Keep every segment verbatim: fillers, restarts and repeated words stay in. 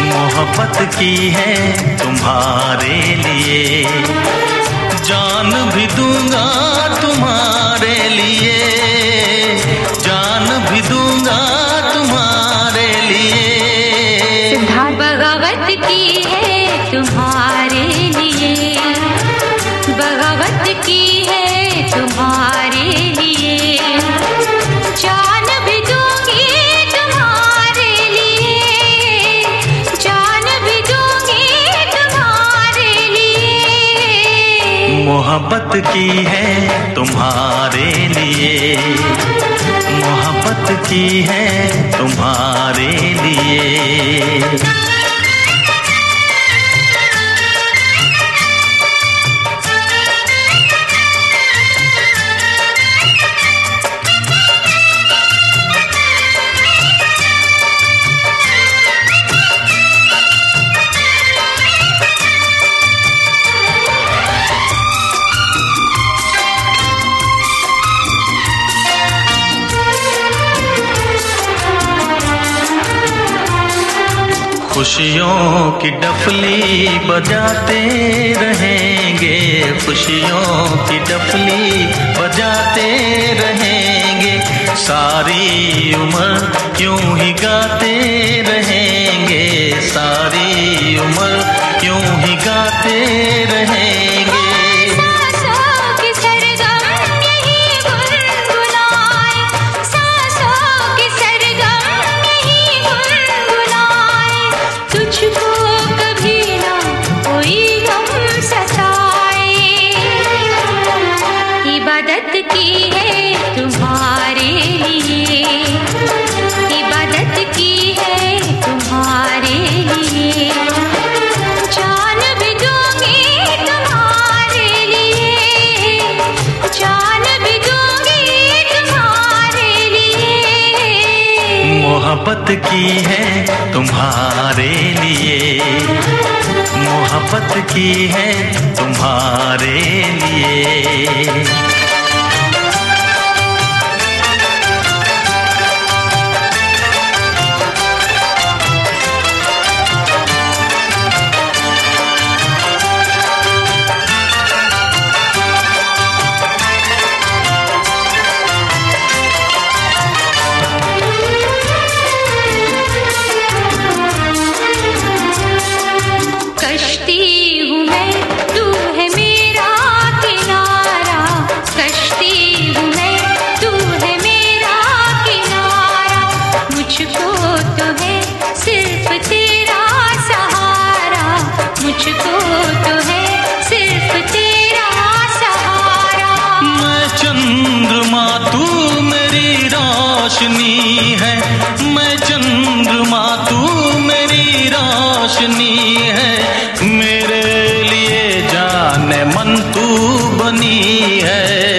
मोहब्बत की है तुम्हारे लिए, जान भी दूंगा तुम्हारे लिए, जान भी दूंगा तुम्हारे लिए। बगावत की है तुम्हारे लिए, बगावत की है तुम्हारे लिए, जान भी दूंगी तुम्हारे लिए, जान भी दूंगी तुम्हारे लिए। मोहब्बत की है तुम्हारे लिए, मोहब्बत की है तुम्हारे लिए। खुशियों की डफली बजाते रहेंगे, खुशियों की डफली बजाते रहेंगे, सारी उम्र यूं ही गाते रहेंगे, सारी उम्र यूं ही गाते रहेंगे। इबादत की है तुम्हारे लिए, इबादत की है तुम्हारे लिए, जान भी दूंगी तुम्हारे लिए, जान भी दूंगी तुम्हारे लिए। मोहब्बत की है तुम्हारे लिए, मोहब्बत की है तुम्हारे लिए। कश्ती हूँ मैं, तू है मेरा किनारा, कश्ती हूँ मैं, तू है मेरा किनारा, मुझको तो है सिर्फ तेरा सहारा, मुझको तो है सिर्फ तेरा सहारा। मैं चंद्रमा तू मेरी रोशनी है, मैं चंद्रमा तू मेरी रोशनी है, मेरे लिए जाने मन तू बनी है।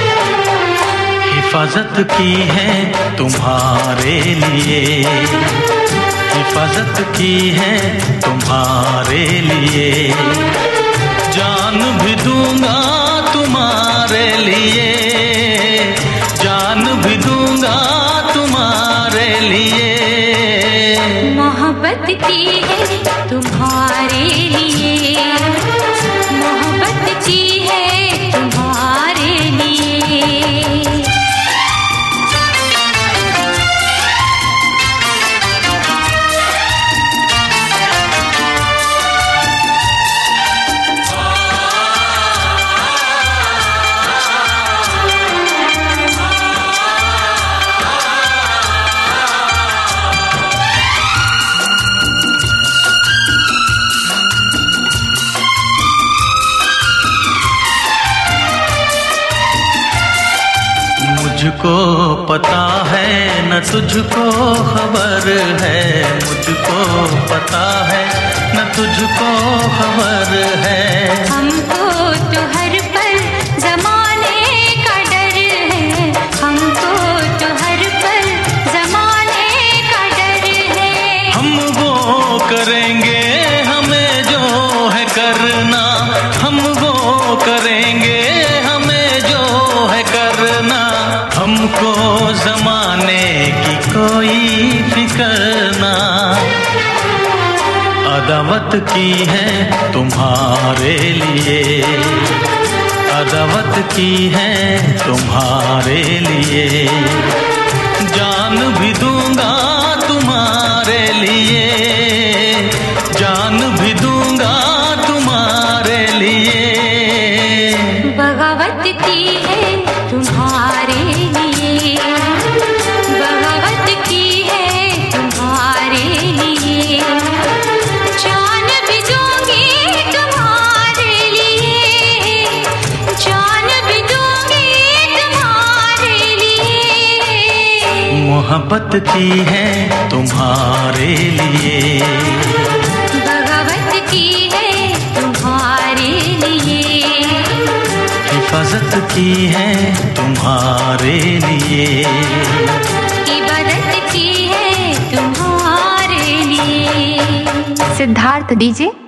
हिफाजत की है तुम्हारे लिए, हिफाजत की है तुम्हारे लिए, जान भी दूंगा तुम्हारे लिए, जान भी दूंगा तुम्हारे लिए। मोहब्बत की है तुम्हारे लिए, मोहब्बत की है तुम्हारे लिए। मुझको पता है न तुझको खबर है, मुझको पता है न तुझको खबर है, हमको तो हर पल ज़माने का डर है, हमको तो हर पल ज़माने का डर है। हम वो करेंगे हमें जो है करना, हम वो करेंगे हमें जो है करना, हमको जमाने की कोई फिक्र ना। अदावत की है तुम्हारे लिए, अदावत की है तुम्हारे लिए। जान भी दूंगा तुम्हारे लिए, जान भी दूंगा तुम्हारे लिए। बगावत की है तुम्हारे लिए, बगावत की है तुम्हारे लिए। जान भी दूंगी तुम्हारे लिए, जान भी दूंगी तुम्हारे लिए। मोहब्बत की है तुम्हारे लिए, बगावत की है तुम्हारे लिए। हिफाजत की है तुम्हारे लिए, इबादत की है तुम्हारे लिए। सिद्धार्थ डीजे